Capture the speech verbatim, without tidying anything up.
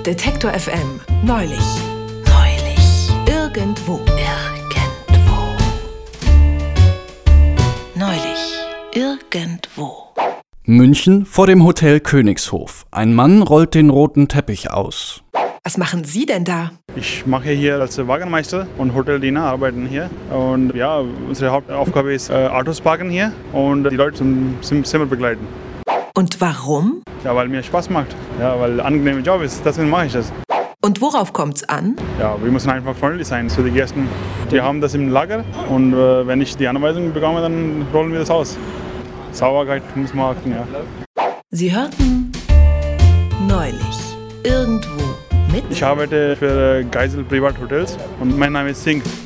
Detektor F M. Neulich. Neulich. Irgendwo. Irgendwo. Neulich. Irgendwo. München vor dem Hotel Königshof. Ein Mann rollt den roten Teppich aus. Was machen Sie denn da? Ich mache hier als Wagenmeister und Hoteldiener arbeiten hier. Und ja, unsere Hauptaufgabe ist äh, Autos parken hier und die Leute zum Zimmer begleiten. Und warum? Ja, weil mir Spaß macht. Ja, weil ein angenehmer Job ist. Deswegen mache ich das. Und worauf kommt's an? Ja, wir müssen einfach freundlich sein zu den Gästen. Die haben das im Lager und äh, wenn ich die Anweisung bekomme, dann rollen wir das aus. Sauberkeit muss man achten, ja. Sie hörten Neulich. Irgendwo. Mit Ich arbeite für Geisel Privathotels und mein Name ist Singh.